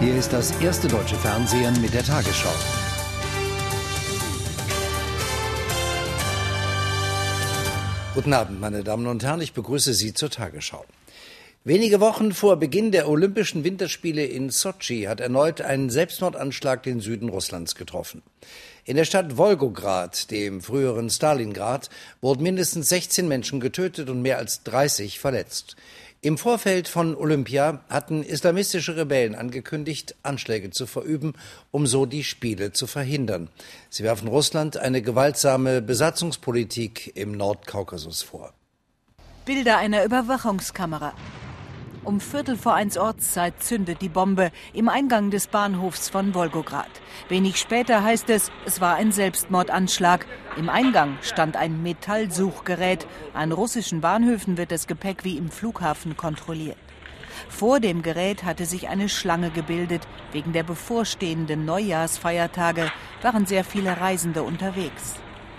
Hier ist das erste deutsche Fernsehen mit der Tagesschau. Guten Abend, meine Damen und Herren, ich begrüße Sie zur Tagesschau. Wenige Wochen vor Beginn der Olympischen Winterspiele in Sotschi hat erneut ein Selbstmordanschlag den Süden Russlands getroffen. In der Stadt Wolgograd, dem früheren Stalingrad, wurden mindestens 16 Menschen getötet und mehr als 30 verletzt. Im Vorfeld von Olympia hatten islamistische Rebellen angekündigt, Anschläge zu verüben, um so die Spiele zu verhindern. Sie werfen Russland eine gewaltsame Besatzungspolitik im Nordkaukasus vor. Bilder einer Überwachungskamera. Um 1:15 Ortszeit zündet die Bombe im Eingang des Bahnhofs von Wolgograd. Wenig später heißt es, es war ein Selbstmordanschlag. Im Eingang stand ein Metallsuchgerät. An russischen Bahnhöfen wird das Gepäck wie im Flughafen kontrolliert. Vor dem Gerät hatte sich eine Schlange gebildet. Wegen der bevorstehenden Neujahrsfeiertage waren sehr viele Reisende unterwegs.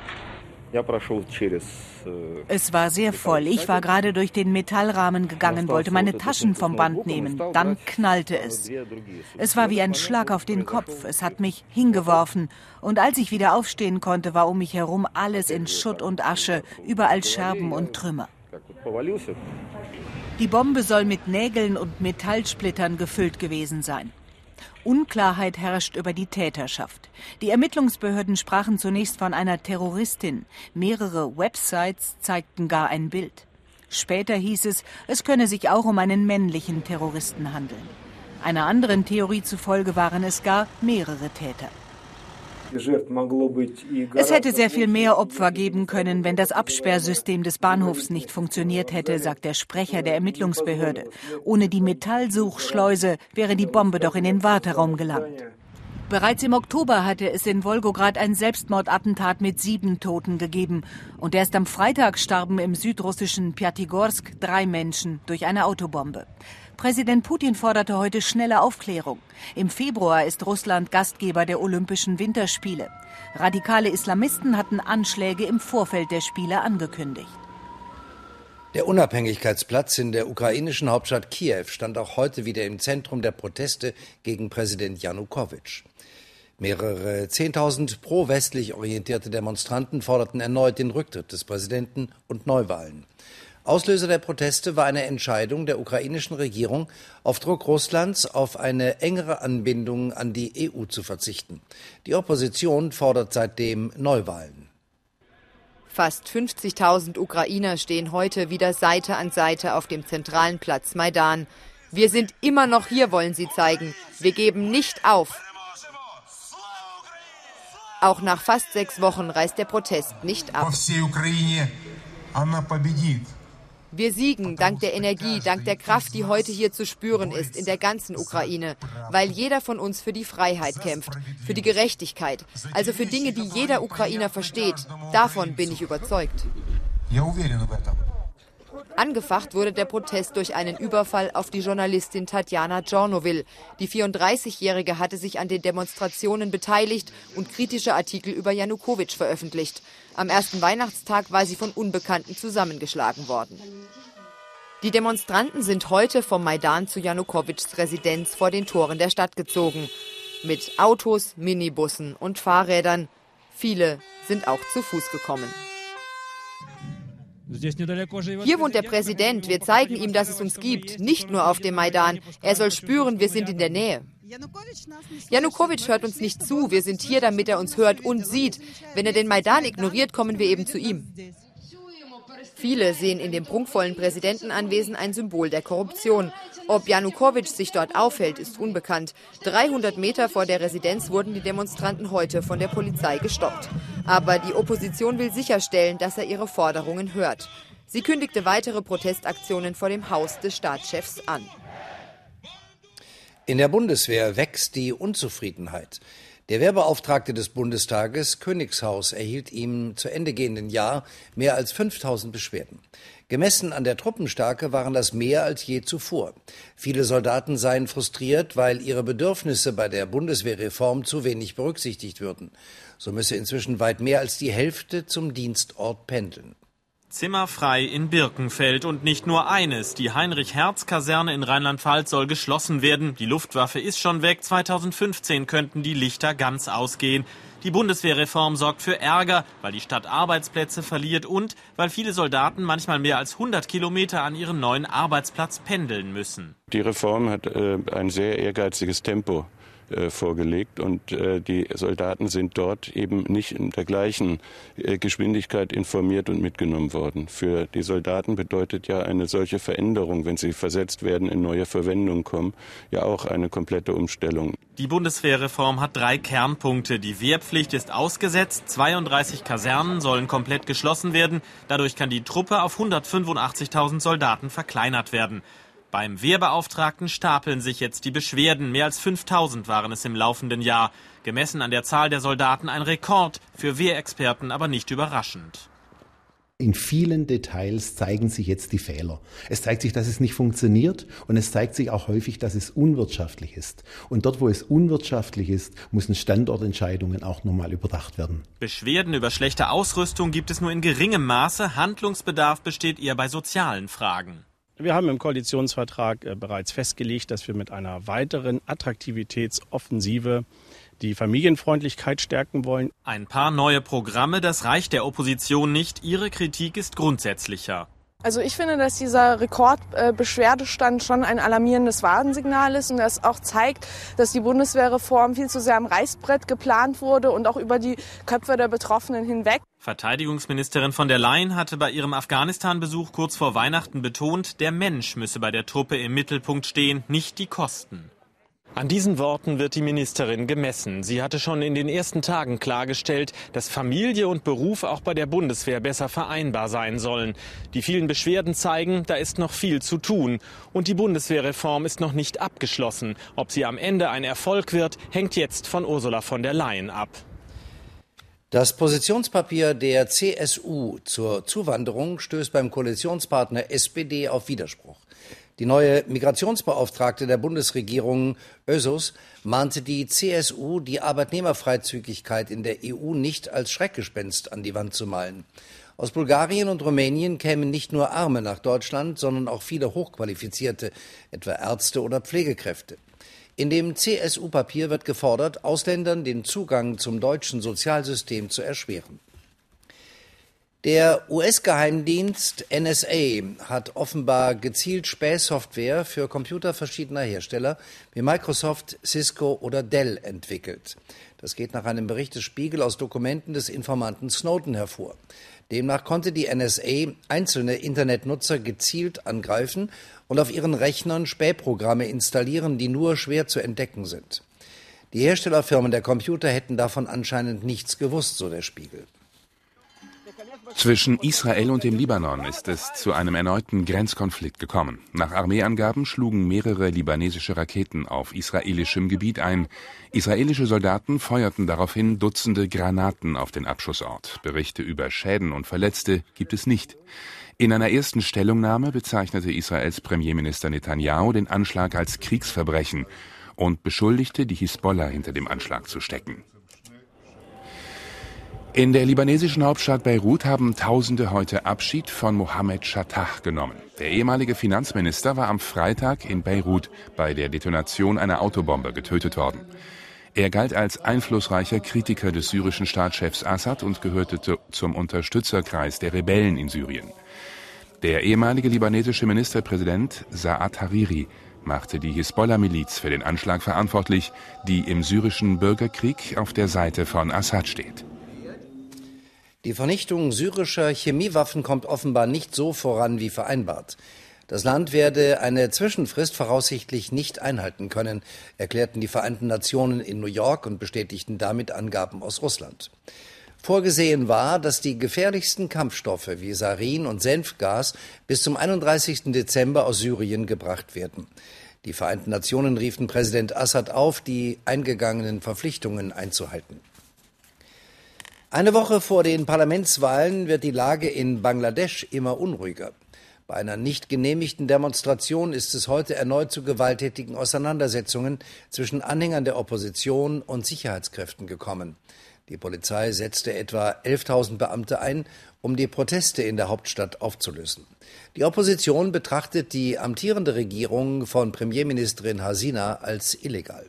Es war sehr voll. Ich war gerade durch den Metallrahmen gegangen, wollte meine Taschen vom Band nehmen. Dann knallte es. Es war wie ein Schlag auf den Kopf. Es hat mich hingeworfen. Und als ich wieder aufstehen konnte, war um mich herum alles in Schutt und Asche, überall Scherben und Trümmer. Die Bombe soll mit Nägeln und Metallsplittern gefüllt gewesen sein. Unklarheit herrscht über die Täterschaft. Die Ermittlungsbehörden sprachen zunächst von einer Terroristin. Mehrere Websites zeigten gar ein Bild. Später hieß es, es könne sich auch um einen männlichen Terroristen handeln. Einer anderen Theorie zufolge waren es gar mehrere Täter. Es hätte sehr viel mehr Opfer geben können, wenn das Absperrsystem des Bahnhofs nicht funktioniert hätte, sagt der Sprecher der Ermittlungsbehörde. Ohne die Metallsuchschleuse wäre die Bombe doch in den Warteraum gelangt. Bereits im Oktober hatte es in Wolgograd ein Selbstmordattentat mit 7 Toten gegeben. Und erst am Freitag starben im südrussischen Pjatigorsk 3 Menschen durch eine Autobombe. Präsident Putin forderte heute schnelle Aufklärung. Im Februar ist Russland Gastgeber der Olympischen Winterspiele. Radikale Islamisten hatten Anschläge im Vorfeld der Spiele angekündigt. Der Unabhängigkeitsplatz in der ukrainischen Hauptstadt Kiew stand auch heute wieder im Zentrum der Proteste gegen Präsident Janukowitsch. Mehrere 10.000 pro-westlich orientierte Demonstranten forderten erneut den Rücktritt des Präsidenten und Neuwahlen. Auslöser der Proteste war eine Entscheidung der ukrainischen Regierung, auf Druck Russlands auf eine engere Anbindung an die EU zu verzichten. Die Opposition fordert seitdem Neuwahlen. Fast 50.000 Ukrainer stehen heute wieder Seite an Seite auf dem zentralen Platz Maidan. Wir sind immer noch hier, wollen sie zeigen. Wir geben nicht auf. Auch nach fast 6 Wochen reißt der Protest nicht ab. Wir siegen dank der Energie, dank der Kraft, die heute hier zu spüren ist, in der ganzen Ukraine, weil jeder von uns für die Freiheit kämpft, für die Gerechtigkeit, also für Dinge, die jeder Ukrainer versteht. Davon bin ich überzeugt. Angefacht wurde der Protest durch einen Überfall auf die Journalistin Tatjana Djornovil. Die 34-Jährige hatte sich an den Demonstrationen beteiligt und kritische Artikel über Janukowitsch veröffentlicht. Am ersten Weihnachtstag war sie von Unbekannten zusammengeschlagen worden. Die Demonstranten sind heute vom Maidan zu Janukowitschs Residenz vor den Toren der Stadt gezogen. Mit Autos, Minibussen und Fahrrädern. Viele sind auch zu Fuß gekommen. Hier wohnt der Präsident. Wir zeigen ihm, dass es uns gibt. Nicht nur auf dem Maidan. Er soll spüren, wir sind in der Nähe. Janukowitsch hört uns nicht zu. Wir sind hier, damit er uns hört und sieht. Wenn er den Maidan ignoriert, kommen wir eben zu ihm. Viele sehen in dem prunkvollen Präsidentenanwesen ein Symbol der Korruption. Ob Janukowitsch sich dort aufhält, ist unbekannt. 300 Meter vor der Residenz wurden die Demonstranten heute von der Polizei gestoppt. Aber die Opposition will sicherstellen, dass er ihre Forderungen hört. Sie kündigte weitere Protestaktionen vor dem Haus des Staatschefs an. In der Bundeswehr wächst die Unzufriedenheit. Der Wehrbeauftragte des Bundestages, Königshaus, erhielt im zu Ende gehenden Jahr mehr als 5.000 Beschwerden. Gemessen an der Truppenstärke waren das mehr als je zuvor. Viele Soldaten seien frustriert, weil ihre Bedürfnisse bei der Bundeswehrreform zu wenig berücksichtigt würden. So müsse inzwischen weit mehr als die Hälfte zum Dienstort pendeln. Zimmer frei in Birkenfeld und nicht nur eines. Die Heinrich-Hertz-Kaserne in Rheinland-Pfalz soll geschlossen werden. Die Luftwaffe ist schon weg. 2015 könnten die Lichter ganz ausgehen. Die Bundeswehrreform sorgt für Ärger, weil die Stadt Arbeitsplätze verliert und weil viele Soldaten manchmal mehr als 100 Kilometer an ihren neuen Arbeitsplatz pendeln müssen. Die Reform hat ein sehr ehrgeiziges Tempo vorgelegt und die Soldaten sind dort eben nicht in der gleichen Geschwindigkeit informiert und mitgenommen worden. Für die Soldaten bedeutet ja eine solche Veränderung, wenn sie versetzt werden, in neue Verwendung kommen, ja auch eine komplette Umstellung. Die Bundeswehrreform hat 3 Kernpunkte. Die Wehrpflicht ist ausgesetzt, 32 Kasernen sollen komplett geschlossen werden. Dadurch kann die Truppe auf 185.000 Soldaten verkleinert werden. Beim Wehrbeauftragten stapeln sich jetzt die Beschwerden. Mehr als 5.000 waren es im laufenden Jahr. Gemessen an der Zahl der Soldaten ein Rekord, für Wehrexperten aber nicht überraschend. In vielen Details zeigen sich jetzt die Fehler. Es zeigt sich, dass es nicht funktioniert und es zeigt sich auch häufig, dass es unwirtschaftlich ist. Und dort, wo es unwirtschaftlich ist, müssen Standortentscheidungen auch nochmal überdacht werden. Beschwerden über schlechte Ausrüstung gibt es nur in geringem Maße. Handlungsbedarf besteht eher bei sozialen Fragen. Wir haben im Koalitionsvertrag bereits festgelegt, dass wir mit einer weiteren Attraktivitätsoffensive die Familienfreundlichkeit stärken wollen. Ein paar neue Programme, das reicht der Opposition nicht. Ihre Kritik ist grundsätzlicher. Also ich finde, dass dieser Rekordbeschwerdestand schon ein alarmierendes Warnsignal ist und das auch zeigt, dass die Bundeswehrreform viel zu sehr am Reißbrett geplant wurde und auch über die Köpfe der Betroffenen hinweg. Verteidigungsministerin von der Leyen hatte bei ihrem Afghanistan-Besuch kurz vor Weihnachten betont, der Mensch müsse bei der Truppe im Mittelpunkt stehen, nicht die Kosten. An diesen Worten wird die Ministerin gemessen. Sie hatte schon in den ersten Tagen klargestellt, dass Familie und Beruf auch bei der Bundeswehr besser vereinbar sein sollen. Die vielen Beschwerden zeigen, da ist noch viel zu tun. Und die Bundeswehrreform ist noch nicht abgeschlossen. Ob sie am Ende ein Erfolg wird, hängt jetzt von Ursula von der Leyen ab. Das Positionspapier der CSU zur Zuwanderung stößt beim Koalitionspartner SPD auf Widerspruch. Die neue Migrationsbeauftragte der Bundesregierung, Özus, mahnte die CSU, die Arbeitnehmerfreizügigkeit in der EU nicht als Schreckgespenst an die Wand zu malen. Aus Bulgarien und Rumänien kämen nicht nur Arme nach Deutschland, sondern auch viele Hochqualifizierte, etwa Ärzte oder Pflegekräfte. In dem CSU-Papier wird gefordert, Ausländern den Zugang zum deutschen Sozialsystem zu erschweren. Der US-Geheimdienst NSA hat offenbar gezielt Spähsoftware für Computer verschiedener Hersteller wie Microsoft, Cisco oder Dell entwickelt. Das geht nach einem Bericht des Spiegel aus Dokumenten des Informanten Snowden hervor. Demnach konnte die NSA einzelne Internetnutzer gezielt angreifen und auf ihren Rechnern Spähprogramme installieren, die nur schwer zu entdecken sind. Die Herstellerfirmen der Computer hätten davon anscheinend nichts gewusst, so der Spiegel. Zwischen Israel und dem Libanon ist es zu einem erneuten Grenzkonflikt gekommen. Nach Armeeangaben schlugen mehrere libanesische Raketen auf israelischem Gebiet ein. Israelische Soldaten feuerten daraufhin Dutzende Granaten auf den Abschussort. Berichte über Schäden und Verletzte gibt es nicht. In einer ersten Stellungnahme bezeichnete Israels Premierminister Netanyahu den Anschlag als Kriegsverbrechen und beschuldigte die Hisbollah hinter dem Anschlag zu stecken. In der libanesischen Hauptstadt Beirut haben Tausende heute Abschied von Mohammed Shattah genommen. Der ehemalige Finanzminister war am Freitag in Beirut bei der Detonation einer Autobombe getötet worden. Er galt als einflussreicher Kritiker des syrischen Staatschefs Assad und gehörte zum Unterstützerkreis der Rebellen in Syrien. Der ehemalige libanesische Ministerpräsident Saad Hariri machte die Hisbollah-Miliz für den Anschlag verantwortlich, die im syrischen Bürgerkrieg auf der Seite von Assad steht. Die Vernichtung syrischer Chemiewaffen kommt offenbar nicht so voran wie vereinbart. Das Land werde eine Zwischenfrist voraussichtlich nicht einhalten können, erklärten die Vereinten Nationen in New York und bestätigten damit Angaben aus Russland. Vorgesehen war, dass die gefährlichsten Kampfstoffe wie Sarin und Senfgas bis zum 31. Dezember aus Syrien gebracht werden. Die Vereinten Nationen riefen Präsident Assad auf, die eingegangenen Verpflichtungen einzuhalten. Eine Woche vor den Parlamentswahlen wird die Lage in Bangladesch immer unruhiger. Bei einer nicht genehmigten Demonstration ist es heute erneut zu gewalttätigen Auseinandersetzungen zwischen Anhängern der Opposition und Sicherheitskräften gekommen. Die Polizei setzte etwa 11.000 Beamte ein, um die Proteste in der Hauptstadt aufzulösen. Die Opposition betrachtet die amtierende Regierung von Premierministerin Hasina als illegal.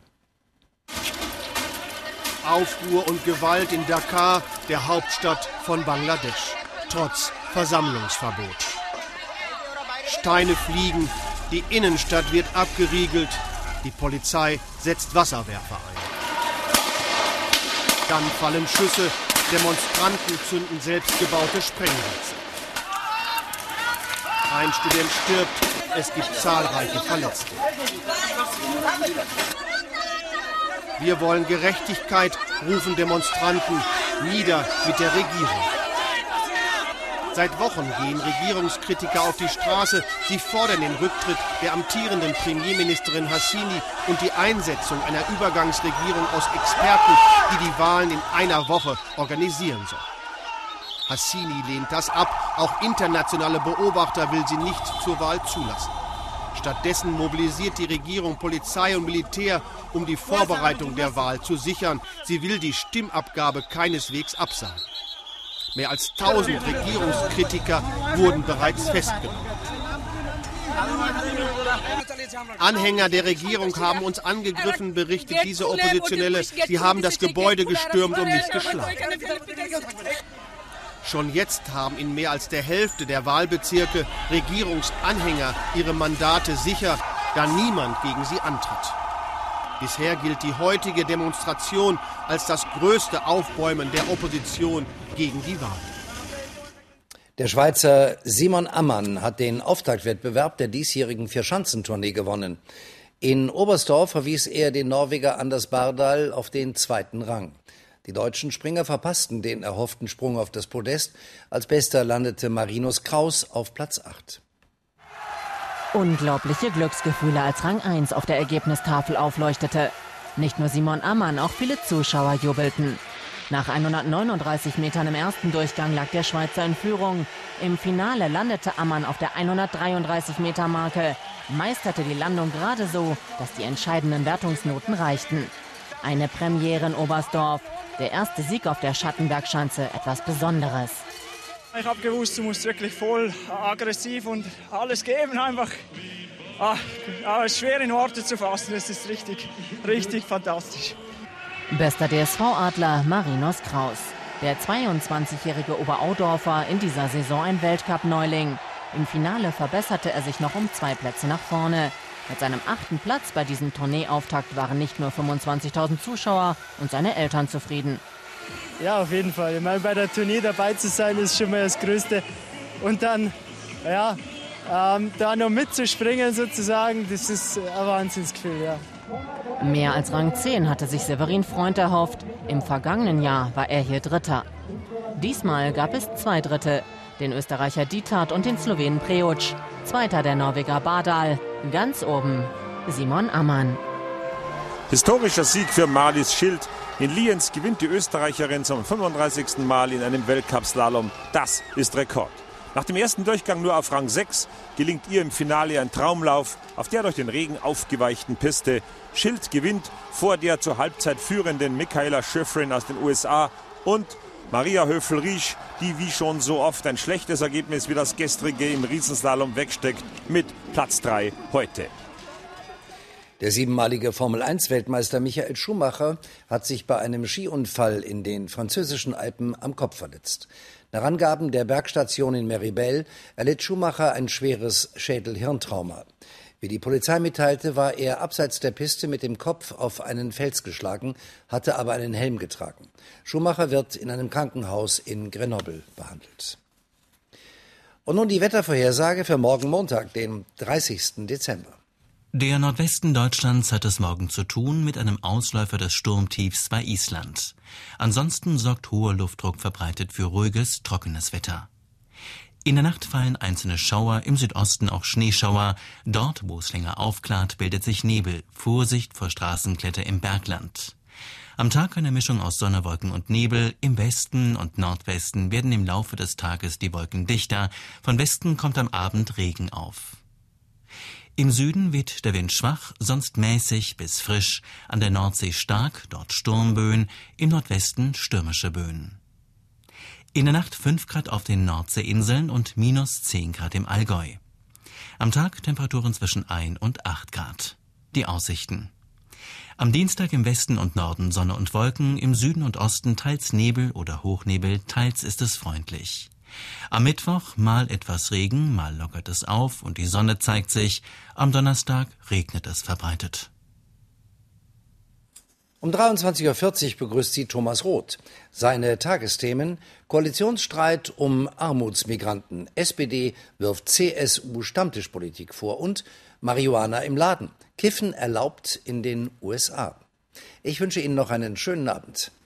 Aufruhr und Gewalt in Dhaka, der Hauptstadt von Bangladesch, trotz Versammlungsverbot. Steine fliegen, die Innenstadt wird abgeriegelt, die Polizei setzt Wasserwerfer ein. Dann fallen Schüsse, Demonstranten zünden selbstgebaute Sprengsätze. Ein Student stirbt, es gibt zahlreiche Verletzte. Wir wollen Gerechtigkeit, rufen Demonstranten, nieder mit der Regierung. Seit Wochen gehen Regierungskritiker auf die Straße. Sie fordern den Rücktritt der amtierenden Premierministerin Hasini und die Einsetzung einer Übergangsregierung aus Experten, die die Wahlen in einer Woche organisieren soll. Hasini lehnt das ab. Auch internationale Beobachter will sie nicht zur Wahl zulassen. Stattdessen mobilisiert die Regierung Polizei und Militär, um die Vorbereitung der Wahl zu sichern. Sie will die Stimmabgabe keineswegs absagen. Mehr als 1000 Regierungskritiker wurden bereits festgenommen. Anhänger der Regierung haben uns angegriffen, berichtet diese Oppositionelle. Sie haben das Gebäude gestürmt und mich geschlagen. Schon jetzt haben in mehr als der Hälfte der Wahlbezirke Regierungsanhänger ihre Mandate sicher, da niemand gegen sie antritt. Bisher gilt die heutige Demonstration als das größte Aufbäumen der Opposition gegen die Wahl. Der Schweizer Simon Ammann hat den Auftaktwettbewerb der diesjährigen Vierschanzentournee gewonnen. In Oberstdorf verwies er den Norweger Anders Bardal auf den 2. Rang. Die deutschen Springer verpassten den erhofften Sprung auf das Podest. Als Bester landete Marinus Kraus auf Platz 8. Unglaubliche Glücksgefühle, als Rang 1 auf der Ergebnistafel aufleuchtete. Nicht nur Simon Ammann, auch viele Zuschauer jubelten. Nach 139 Metern im ersten Durchgang lag der Schweizer in Führung. Im Finale landete Ammann auf der 133-Meter-Marke, meisterte die Landung gerade so, dass die entscheidenden Wertungsnoten reichten. Eine Premiere in Oberstdorf, der erste Sieg auf der Schattenbergschanze, etwas Besonderes. Ich habe gewusst, du musst wirklich voll aggressiv und alles geben einfach. Es ist schwer in Worte zu fassen, es ist richtig fantastisch. Bester DSV-Adler Marinus Kraus. Der 22-jährige Oberaudorfer, in dieser Saison ein Weltcup-Neuling. Im Finale verbesserte er sich noch um 2 Plätze nach vorne. Mit seinem 8. Platz bei diesem Tourneeauftakt waren nicht nur 25.000 Zuschauer und seine Eltern zufrieden. Ja, auf jeden Fall. Ich meine, bei der Tournee dabei zu sein, ist schon mal das Größte. Und dann, da noch mitzuspringen sozusagen, das ist ein Wahnsinnsgefühl, ja. Mehr als Rang 10 hatte sich Severin Freund erhofft. Im vergangenen Jahr war er hier Dritter. Diesmal gab es 2 Dritte. Den Österreicher Dietert und den Slowenen Prejuc. Zweiter der Norweger Bardal. Ganz oben Simon Ammann. Historischer Sieg für Marlies Schild. In Lienz gewinnt die Österreicherin zum 35. Mal in einem Weltcup-Slalom. Das ist Rekord. Nach dem ersten Durchgang nur auf Rang 6 gelingt ihr im Finale ein Traumlauf auf der durch den Regen aufgeweichten Piste. Schild gewinnt vor der zur Halbzeit führenden Michaela Schifrin aus den USA und Maria Höfel-Riesch, die wie schon so oft ein schlechtes Ergebnis wie das gestrige im Riesenslalom wegsteckt, mit Platz 3 heute. Der 7-malige Formel-1-Weltmeister Michael Schumacher hat sich bei einem Skiunfall in den französischen Alpen am Kopf verletzt. Nach Angaben der Bergstation in Meribel erlitt Schumacher ein schweres Schädel-Hirntrauma. Wie die Polizei mitteilte, war er abseits der Piste mit dem Kopf auf einen Fels geschlagen, hatte aber einen Helm getragen. Schumacher wird in einem Krankenhaus in Grenoble behandelt. Und nun die Wettervorhersage für morgen Montag, den 30. Dezember. Der Nordwesten Deutschlands hat es morgen zu tun mit einem Ausläufer des Sturmtiefs bei Island. Ansonsten sorgt hoher Luftdruck verbreitet für ruhiges, trockenes Wetter. In der Nacht fallen einzelne Schauer, im Südosten auch Schneeschauer. Dort, wo es länger aufklart, bildet sich Nebel. Vorsicht vor Straßenkletter im Bergland. Am Tag eine Mischung aus Sonne, Wolken und Nebel. Im Westen und Nordwesten werden im Laufe des Tages die Wolken dichter. Von Westen kommt am Abend Regen auf. Im Süden weht der Wind schwach, sonst mäßig bis frisch. An der Nordsee stark, dort Sturmböen. Im Nordwesten stürmische Böen. In der Nacht 5 Grad auf den Nordseeinseln und minus 10 Grad im Allgäu. Am Tag Temperaturen zwischen 1 und 8 Grad. Die Aussichten. Am Dienstag im Westen und Norden Sonne und Wolken, im Süden und Osten teils Nebel oder Hochnebel, teils ist es freundlich. Am Mittwoch mal etwas Regen, mal lockert es auf und die Sonne zeigt sich. Am Donnerstag regnet es verbreitet. Um 23.40 Uhr begrüßt Sie Thomas Roth. Seine Tagesthemen: Koalitionsstreit um Armutsmigranten, SPD wirft CSU Stammtischpolitik vor und Marihuana im Laden, Kiffen erlaubt in den USA. Ich wünsche Ihnen noch einen schönen Abend.